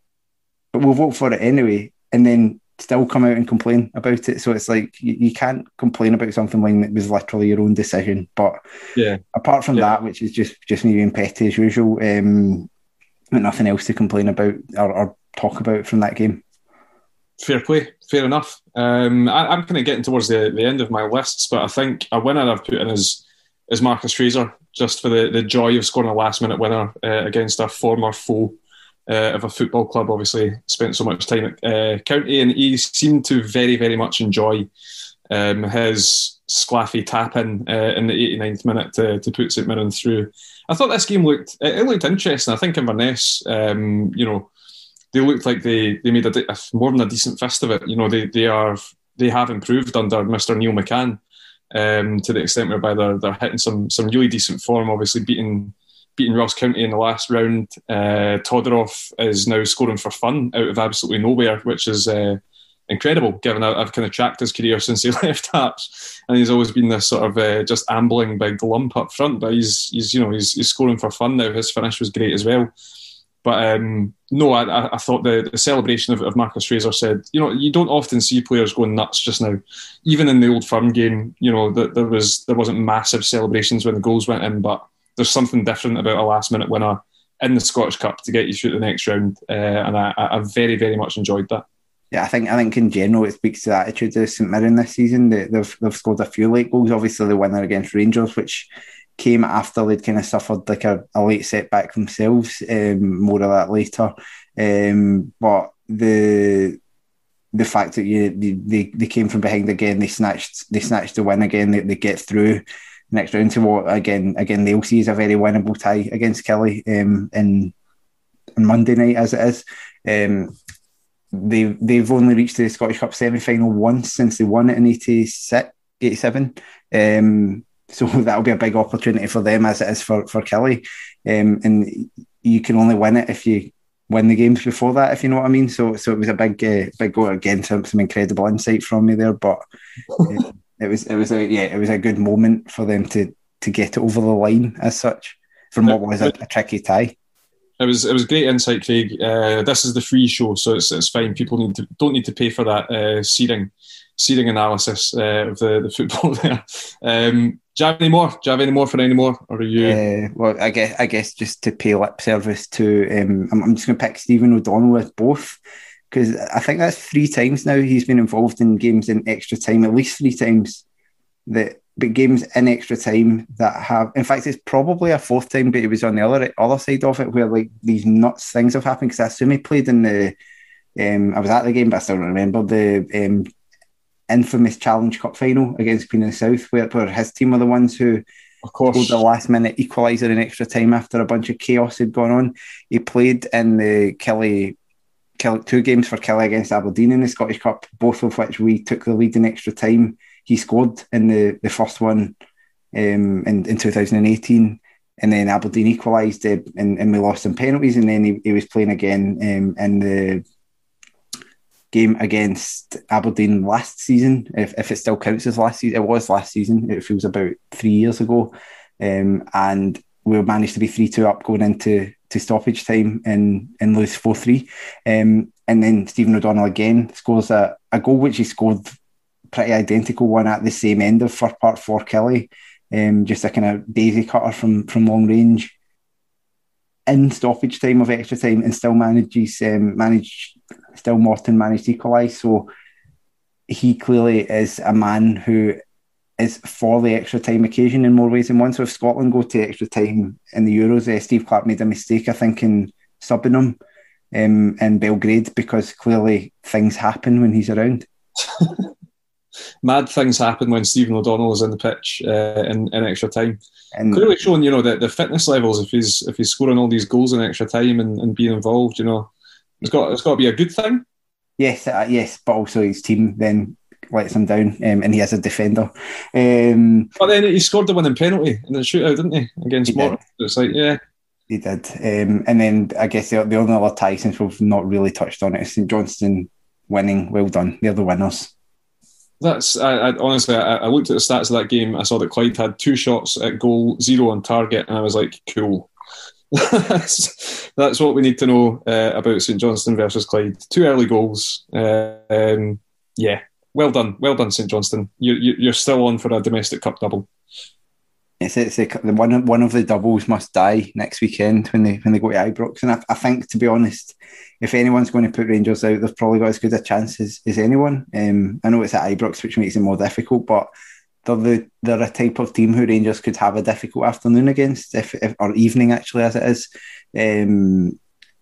But we'll vote for it anyway, and then still come out and complain about it. So it's like you, you can't complain about something when it was literally your own decision. But yeah, apart from yeah. that, which is just just me being petty as usual, um, nothing else to complain about or, or talk about from that game. Fair play, fair enough. Um, I, I'm kind of getting towards the, the end of my lists, but I think a winner I've put in is is Marcus Fraser, just for the, the joy of scoring a last minute winner uh, against a former foe. Uh, of a football club, obviously spent so much time at uh, County, and he seemed to very, very much enjoy um, his Sclaffy tap-in uh, in the eighty-ninth minute to, to put St Mirren through. I thought this game looked it, it looked interesting. I think Inverness, um, you know, they looked like they they made a, a more than a decent fist of it. You know, they they are they have improved under Mister Neil McCann um, to the extent whereby they're they're hitting some some really decent form. Obviously beating. beating Ross County in the last round. Uh, Todorov is now scoring for fun out of absolutely nowhere, which is uh, incredible, given I, I've kind of tracked his career since he left Hearts, and he's always been this sort of uh, just ambling big lump up front. But he's he's you know he's, he's scoring for fun now. His finish was great as well. But um, no, I, I thought the, the celebration of, of Marcus Fraser said, you know, you don't often see players going nuts just now. Even in the Old Firm game, you know, that there was there wasn't massive celebrations when the goals went in, but there's something different about a last-minute winner in the Scottish Cup to get you through the next round, uh, and I, I very, very much enjoyed that. yeah, I think I think in general it speaks to the attitude of St Mirren this season. They, they've they've scored a few late goals. Obviously, the winner against Rangers, which came after they'd kind of suffered like a, a late setback themselves. Um, more of that later. Um, but the the fact that you they, they came from behind again, they snatched they snatched the win again. They, they get through next round to what again again they'll see as a very winnable tie against Kelly um, in on Monday night as it is. Um, they they've only reached the Scottish Cup semi final once since they won it in eighty-six, eighty-seven. Um, so that'll be a big opportunity for them as it is for for Kelly. Um, and you can only win it if you win the games before that, if you know what I mean. So so it was a big uh, big go again. Some some incredible insight from me there, but uh, it was it was a yeah it was a good moment for them to to get it over the line as such from what was a, a tricky tie. It was it was great insight, Craig. Uh, this is the free show, so it's it's fine. People need to don't need to pay for that uh, searing searing analysis uh, of the, the football there. Um, do you have any more? Do you have any more for any more? Or are you? Uh, well, I guess I guess just to pay lip service to, um, I'm, I'm just going to pick Stephen O'Donnell with both, because I think that's three times now he's been involved in games in extra time. At least three times that. But games in extra time that have, in fact, it's probably a fourth time, but it was on the other other side of it where like these nuts things have happened. Because I assume he played in the, um, I was at the game, but I still don't remember the um, infamous Challenge Cup final against Queen of the South, where, where his team were the ones who of course scored the last minute equaliser in extra time after a bunch of chaos had gone on. He played in the Kelly, Kelly two games for Kelly against Aberdeen in the Scottish Cup, both of which we took the lead in extra time. He scored in the, the first one um, in, in two thousand eighteen, and then Aberdeen equalised uh, and, and we lost in penalties, and then he, he was playing again um, in the game against Aberdeen last season, if, if it still counts as last season. It was last season, it feels about three years ago, um, and we managed to be three two up going into to stoppage time and, and lose four three. Um, and then Stephen O'Donnell again scores a, a goal which he scored pretty identical one at the same end of first part for Kelly, um, just a kind of daisy cutter from from long range in stoppage time of extra time, and still manages um, managed still Morton managed to equalise. So he clearly is a man who is for the extra time occasion in more ways than one. So if Scotland go to extra time in the Euros, uh, Steve Clarke made a mistake, I think, in subbing him um, in Belgrade, because clearly things happen when he's around. Mad things happen when Stephen O'Donnell is in the pitch uh, in, in extra time. And clearly showing, you know, the, the fitness levels if he's if he's scoring all these goals in extra time and, and being involved, you know, it's got it's got to be a good thing. Yes, uh, yes, but also his team then lets him down, um, and he is a defender. Um, but then he scored the winning penalty in the shootout, didn't he, against Morton? It's like, yeah. He did. Um, and then I guess the, the only other tie, since we've not really touched on it, is St Johnstone winning. Well done. They're the winners. That's I, I honestly I, I looked at the stats of that game. I saw that Clyde had two shots at goal, zero on target, and I was like, cool. that's, that's what we need to know uh, about St Johnstone versus Clyde. Two early goals. Uh, um, yeah, well done, well done, St Johnstone. You, you, you're still on for a domestic cup double. It's, it's the, the one one of the doubles must die next weekend when they when they go to Ibrox, and I, I think, to be honest, if anyone's going to put Rangers out, they've probably got as good a chance as, as anyone. Um, I know it's at Ibrox, which makes it more difficult, but they're the they're a type of team who Rangers could have a difficult afternoon against, if, if or evening actually as it is, um,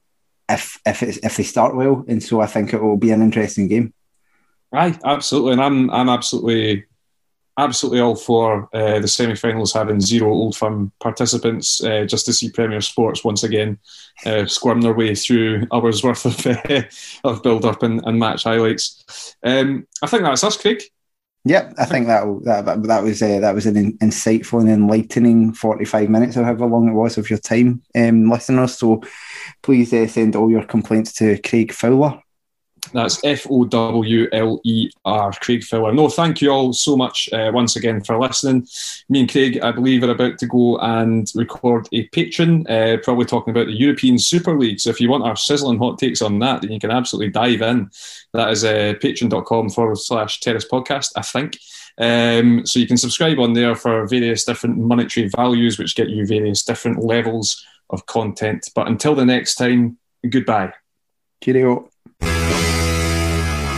if if it's, if they start well, and so I think it will be an interesting game. Aye, absolutely, and I'm I'm absolutely. Absolutely all for uh, the semi-finals having zero Old Firm participants, uh, just to see Premier Sports once again uh, squirm their way through hours worth of uh, of build-up and, and match highlights. Um, I think that's us, Craig. Yep, I think that that that was uh, that was an insightful and enlightening forty-five minutes, or however long it was, of your time, um, listeners. So please uh, send all your complaints to Craig Fowler. That's F O W L E R, Craig Fowler. No, thank you all so much uh, once again for listening. Me and Craig, I believe, are about to go and record a Patreon, uh, probably talking about the European Super League. So if you want our sizzling hot takes on that, then you can absolutely dive in. That is uh, patreon.com forward slash Terrace Podcast, I think. Um, so you can subscribe on there for various different monetary values, which get you various different levels of content. But until the next time, goodbye. Cheerio.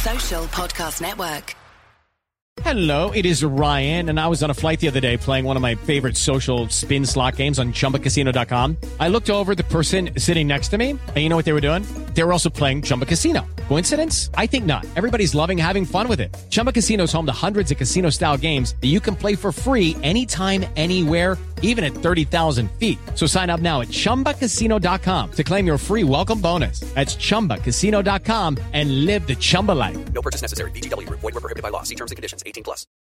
Social Podcast Network. Hello, it is Ryan, and I was on a flight the other day playing one of my favorite social spin slot games on Chumba Casino dot com. I looked over at the person sitting next to me, and you know what they were doing? They were also playing Chumba Casino. Coincidence? I think not. Everybody's loving having fun with it. Chumba Casino is home to hundreds of casino-style games that you can play for free anytime, anywhere, even at thirty thousand feet. So sign up now at Chumba Casino dot com to claim your free welcome bonus. That's Chumba Casino dot com and live the Chumba life. No purchase necessary. V G W. Void where prohibited by law. See terms and conditions. eighteen plus.